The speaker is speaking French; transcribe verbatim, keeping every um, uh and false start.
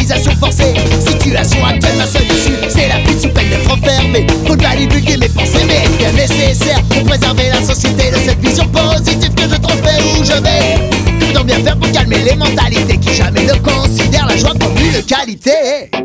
scolarisation forcée. Situation actuelle, ma seule issue, c'est la fuite sous peine d'être enfermé. Faut pas divulguer mes pensées, mais est-ce bien nécessaire pour préserver la société de cette vision positive que je transmets où je vais? Comment bien faire pour calmer les mentalités qui jamais ne considèrent la joie comme une qualité?